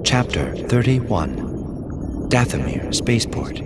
Chapter 31. Dathomir Spaceport.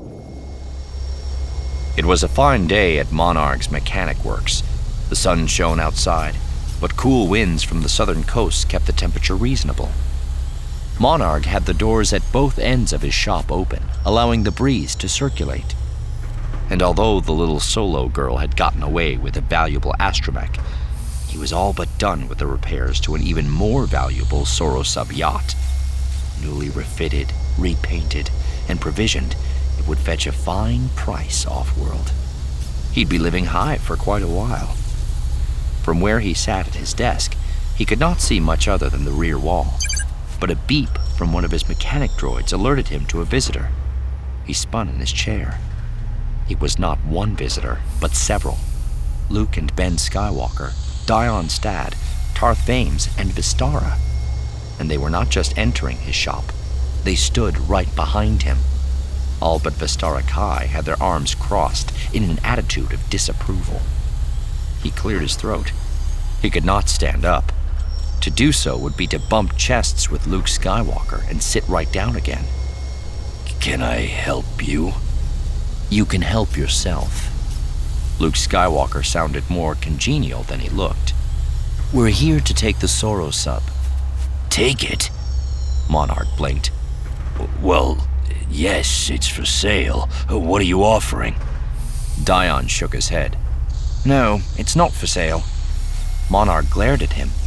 It was a fine day at Monarch's mechanic works. The sun shone outside, but cool winds from the southern coast kept the temperature reasonable. Monarch had the doors at both ends of his shop open, allowing the breeze to circulate. And although the little Solo girl had gotten away with a valuable astromech, he was all but done with the repairs to an even more valuable Sorosub yacht. Newly refitted, repainted, and provisioned, it would fetch a fine price off-world. He'd be living high for quite a while. From where he sat at his desk, he could not see much other than the rear wall, but a beep from one of his mechanic droids alerted him to a visitor. He spun in his chair. It was not one visitor, but several. Luke and Ben Skywalker, Dion Stad, Tarth Vames, and Vistara. And they were not just entering his shop. They stood right behind him. All but Vistara Kai had their arms crossed in an attitude of disapproval. He cleared his throat. He could not stand up. To do so would be to bump chests with Luke Skywalker and sit right down again. Can I help you? You can help yourself. Luke Skywalker sounded more congenial than he looked. We're here to take the Sorosub. Take it? Monarch blinked. Well, yes, it's for sale. What are you offering? Dion shook his head. No, it's not for sale. Monarch glared at him.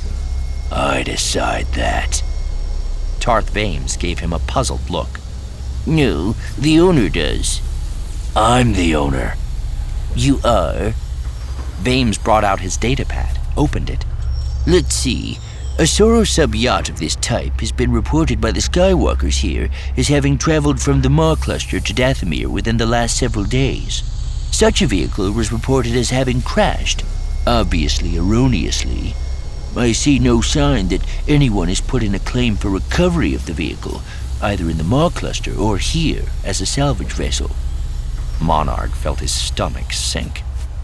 I decide that. Tarth Vames gave him a puzzled look. No, the owner does. I'm the owner. You are? Vames brought out his datapad, opened it. Let's see. A Sorosub yacht of this type has been reported by the Skywalkers here as having traveled from the Maw Cluster to Dathomir within the last several days. Such a vehicle was reported as having crashed, obviously erroneously. I see no sign that anyone has put in a claim for recovery of the vehicle, either in the Maw Cluster or here as a salvage vessel. Monarch felt his stomach sink.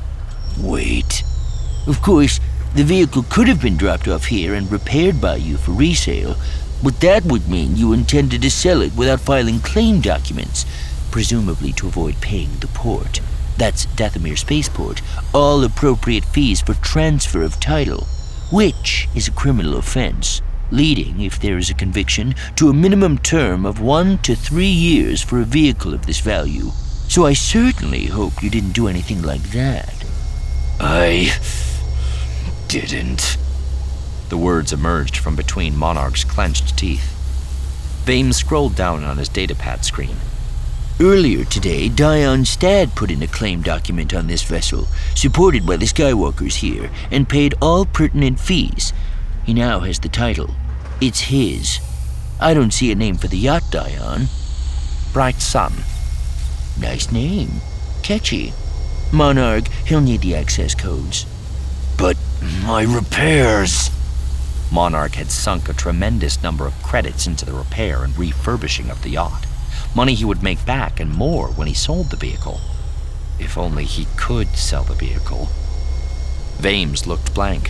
Wait. Of course, the vehicle could have been dropped off here and repaired by you for resale, but that would mean you intended to sell it without filing claim documents, presumably to avoid paying the port. That's Dathomir Spaceport, all appropriate fees for transfer of title, which is a criminal offense, leading, if there is a conviction, to a minimum term of 1 to 3 years for a vehicle of this value. So I certainly hope you didn't do anything like that. I didn't. The words emerged from between Monarch's clenched teeth. Vames scrolled down on his datapad screen. Earlier today, Dion Stad put in a claim document on this vessel, supported by the Skywalkers here, and paid all pertinent fees. He now has the title. It's his. I don't see a name for the yacht, Dion. Bright Sun. Nice name. Catchy. Monarch, he'll need the access codes. But my repairs... Monarch had sunk a tremendous number of credits into the repair and refurbishing of the yacht. Money he would make back and more when he sold the vehicle. If only he could sell the vehicle. Vames looked blank.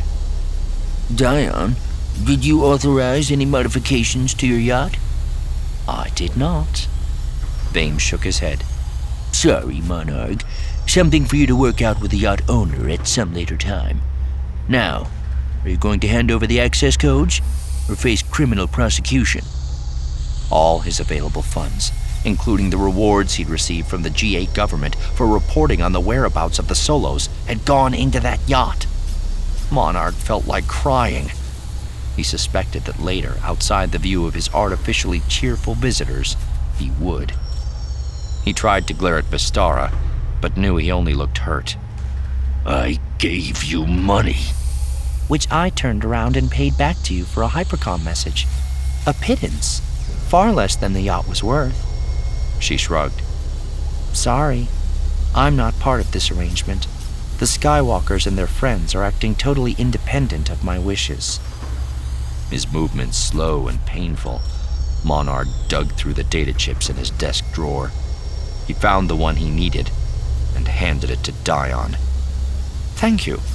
Dion, did you authorize any modifications to your yacht? I did not. Vames shook his head. Sorry, Monarch. Something for you to work out with the yacht owner at some later time. Now, are you going to hand over the access codes or face criminal prosecution? All his available funds, including the rewards he'd received from the G8 government for reporting on the whereabouts of the Solos, had gone into that yacht. Monarch felt like crying. He suspected that later, outside the view of his artificially cheerful visitors, he would. He tried to glare at Vistara, but knew he only looked hurt. I gave you money. Which I turned around and paid back to you for a hypercom message. A pittance. Far less than the yacht was worth. She shrugged. Sorry. I'm not part of this arrangement. The Skywalkers and their friends are acting totally independent of my wishes. His movements slow and painful, Monarch dug through the data chips in his desk drawer. He found the one he needed and handed it to Dion. Thank you.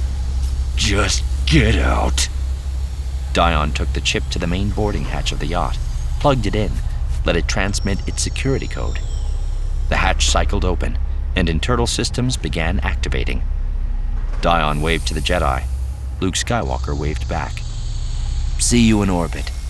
Just get out. Dion took the chip to the main boarding hatch of the yacht. plugged it in, let it transmit its security code. The hatch cycled open, and internal systems began activating. Dion waved to the Jedi. Luke Skywalker waved back. "See you in orbit,"